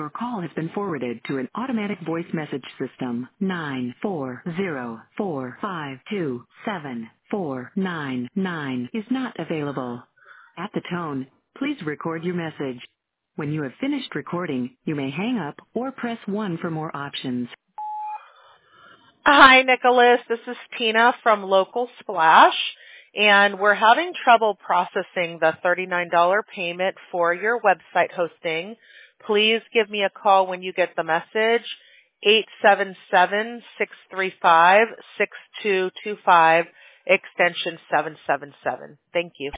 Your call has been forwarded to an automatic voice message system. 94045274499 is not available. At the tone, please record your message. When you have finished recording, you may hang up or press 1 for more options. Hi, Nicholas. This is Tina from Local Splash, and we're having trouble processing the $39 payment for your website hosting. Please give me a call when you get the message, 877-635-6225, extension 777. Thank you.